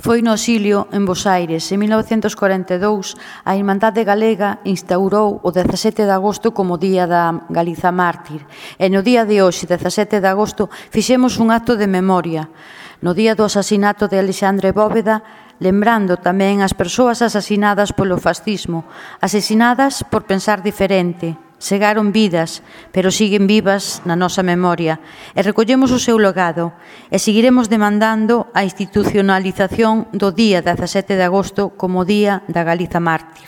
Foi no exilio en Bos Aires. En 1942, a Irmandade Galega instaurou o 17 de agosto como Día da Galiza Mártir. E no día de hoxe, 17 de agosto, fixemos un acto de memoria. No día do asasinato de Alexandre Bóveda, lembrando tamén as persoas asasinadas polo fascismo, asesinadas por pensar diferente. Segaron vidas, pero siguen vivas na nosa memoria, e recollemos o seu legado, e seguiremos demandando a institucionalización do día 17 de agosto como Día da Galiza Mártir.